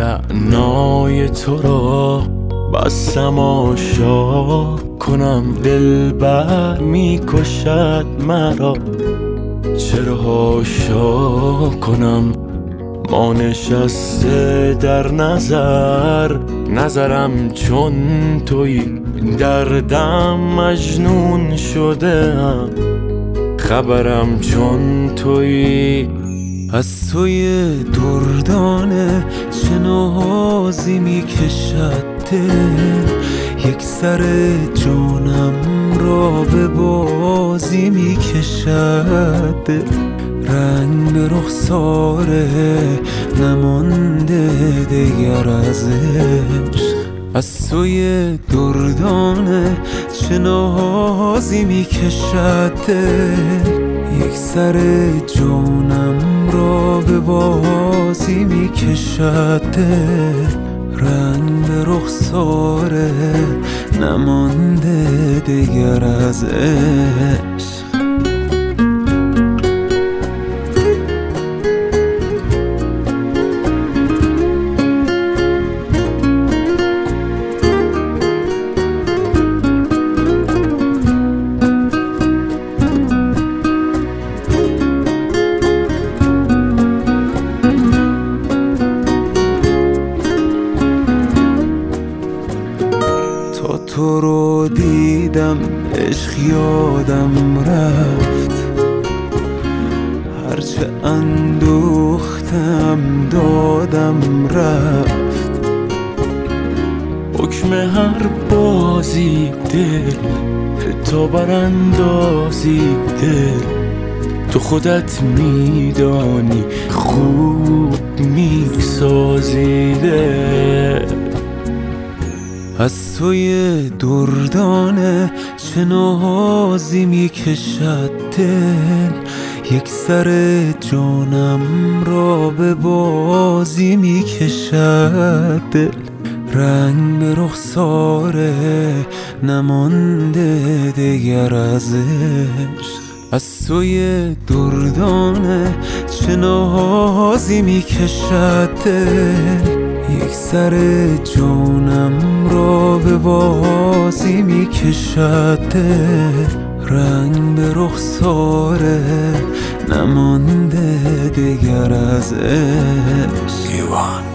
رعنای تو را بستم آشا کنم، دلبر میکشد مرا چرا حاشا کنم. ما نشسته در نظرم چون تویی، دردم مجنون شده ام خبرم چون تویی. از توی دردانه چه نازی میکشد دل، یک سر جانم را به بازی میکشد دل. رنگ به رخساره نمانده دیگر از عشق، از توی دردانه چه نازی میکشد دل، یک سر جانم را به بازی میکشد دل. رنگ به رخساره نمانده دیگر از عشق. تو رو دیدم عشق یادم رفت، هرچه اندوختم دادم رفت. حکم هر بازی دل تو براندازی دل، تو خودت میدانی خوب میسازی دل. از توی دردانه چه نازی میکشد دل، یک سر جانم را به بازی میکشد دل. رنگ به رخساره نمانده دیگر از عشق، از توی دردانه چه نازی میکشد دل، یک سر جانم را به بازی میکشد دل. رنگ به رخساره نمانده دیگر از عشق.